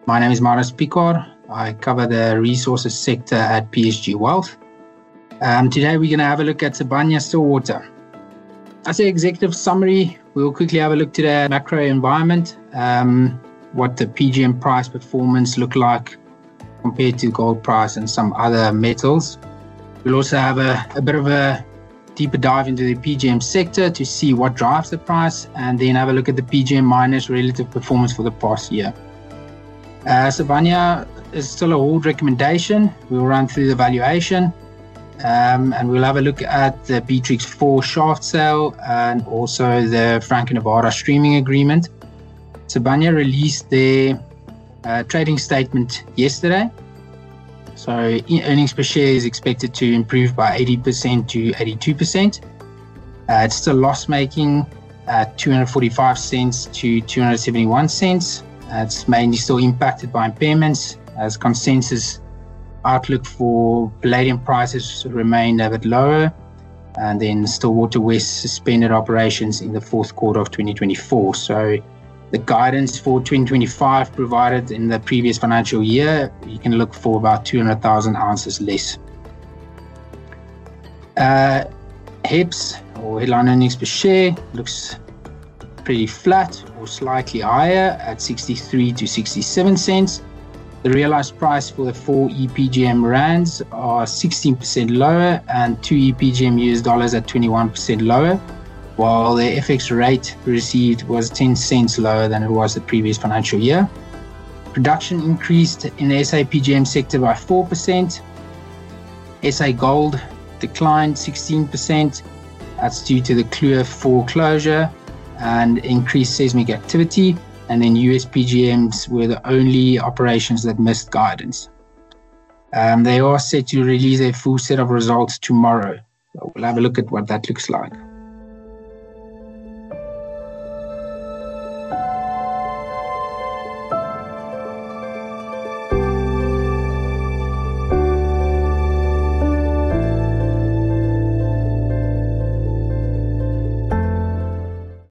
My name is Marius Picard. I cover the resources sector at PSG Wealth. Today we're going to have a look at Sibanye-Stillwater. As an executive summary, we'll quickly have a look to the macro environment, what the PGM price performance look like compared to gold price and some other metals. We'll also have a bit of a deeper dive into the PGM sector to see what drives the price, and then have a look at the PGM miners' relative performance for the past year. Sibanye is still a hold recommendation. We'll run through the valuation, and we'll have a look at the Beatrix 4 shaft sale and also the Franco-Nevada streaming agreement. Sibanye released their trading statement yesterday. So earnings per share is expected to improve by 80% to 82%. It's still loss-making at 245 cents to 271 cents. It's mainly still impacted by impairments, as consensus outlook for palladium prices remained a bit lower, and then Stillwater West suspended operations in the fourth quarter of 2024. So the guidance for 2025 provided in the previous financial year, you can look for about 200,000 ounces less. HEPS, or headline earnings per share, looks pretty flat or slightly higher at 63 to 67 cents. The realized price for the 4 EPGM rands are 16% lower and 2 EPGM US dollars at 21% lower, while the FX rate received was 10 cents lower than it was the previous financial year. Production increased in the SA PGM sector by 4%. SA Gold declined 16%. That's due to the Kloof 4 closure and increased seismic activity. And then US PGMs were the only operations that missed guidance. They are set to release a full set of results tomorrow. So we'll have a look at what that looks like.